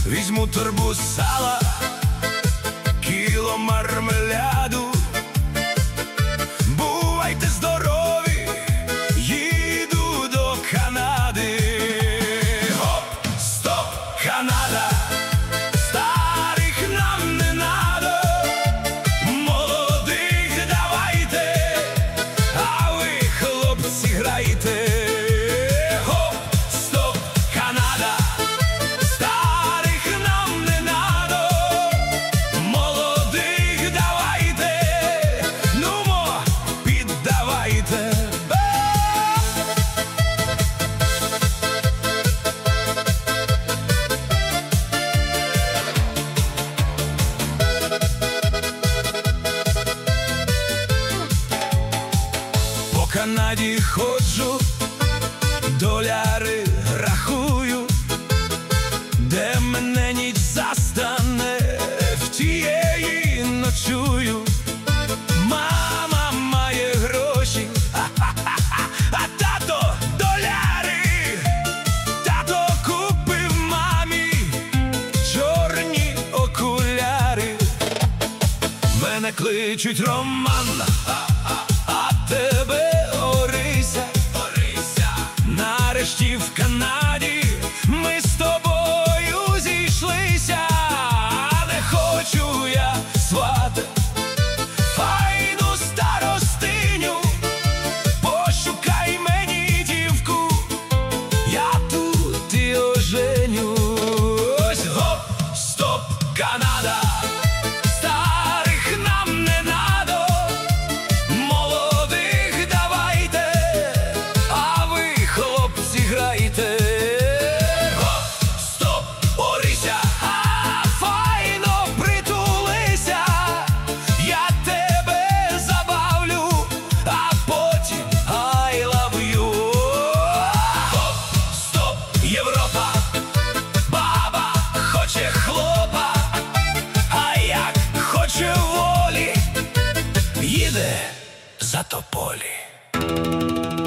Візьму торбу сала, кіло мармеляду. Бувайте здорові, їду до Канади. Гоп, стоп, Канада, старих нам не надо. Молодих давайте, а ви, хлопці, грайте. Гоп, стоп, Канада, старих нам не надо. Молодих давайте, нумо, піддавайте. По Канаді ходжу, доляри рахую, де мене ніч застане, в тієї ночую. Мама має гроші, а тато доляри. Тато купив мамі чорні окуляри. Мене кличуть Роман, а тебе Орися. Нарешті в Канаді ми з тобою зійшлися. Не хочу я свата, файну старостиню. Пошукай мені дівку, я тут і оженюсь. Гоп, стоп, Канада, старих нам не надо. Молодих давайте, а ви, хлопці, грайте. Гоп, стоп, Орися, файно притулися. Я тебе забавлю, а потім I love you. Гоп, стоп, Європа, баба хоче хлопа, а як хоче волі, їде за тополі.